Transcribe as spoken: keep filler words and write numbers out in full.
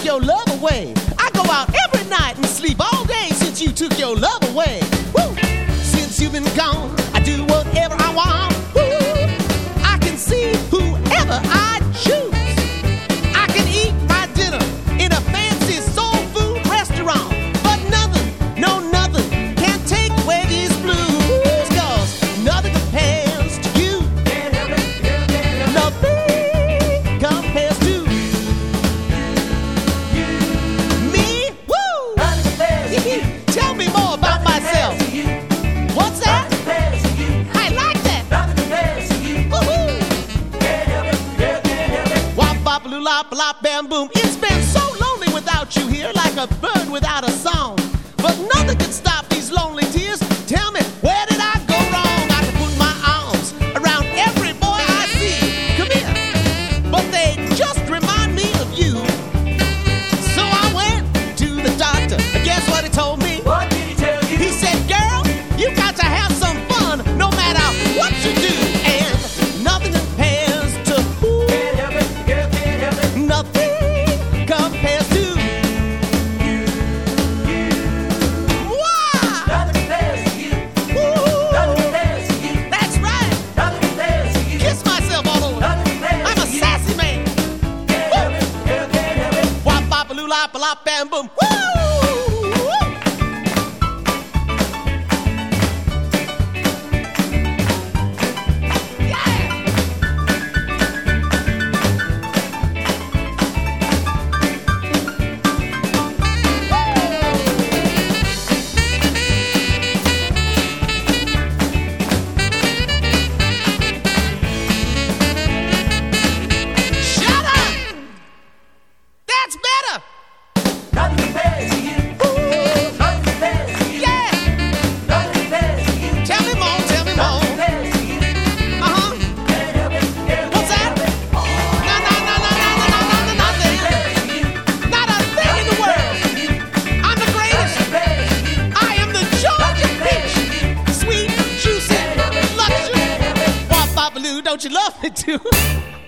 your love away. I go out every night and sleep all day since you took your love away. Woo! Since you've been gone, I do whatever I want. Woo! I can see whoever I choose. I can eat my dinner in a fancy soul food restaurant, but nothing, no nothing can take away these blues, 'cause nothing compares to you. Nothing compares to me. Woo! Tell me more about myself. What's that? I like that. Woo-hoo! Wop bop loo lop lop bam boom. It's been so lonely without you here, like a bird without a song. But nothing can stop these lonely tears. Tell me, where did I go wrong? I can put my arms around every boy I see. Come here, but they just remind me of you. So I went to the doctor. Guess what he told me? What did he tell you? He said, girl, you got to have some fun no matter what you do. And nothing compares to who. Can't help it, girl, can't help it. Nothing compares to You, you. Why? Nothing compares to you. Ooh, Nothing compares to you. that's right. Nothing compares to you. Kiss myself all over. Nothing compares I'm a to you. sassy man. Can't help it, girl, can't help it. Wop bop loo lop lop bam boom. Woo! Shut up! That's better! Nothing compares to you. Nothing compares to you. Yeah! Nothing compares to you. Tell me more, tell me Nothing more. compares to you. Uh-huh. Can't help it, girl, What's can't that? help it. No, no, no, no, no, no, no, no, nothing. Compares to you. Not a thing in the world. I'm the greatest. Compares to you. I am the Georgia peach. Sweet, juicy, luscious. Wop bop loo, don't you love me too?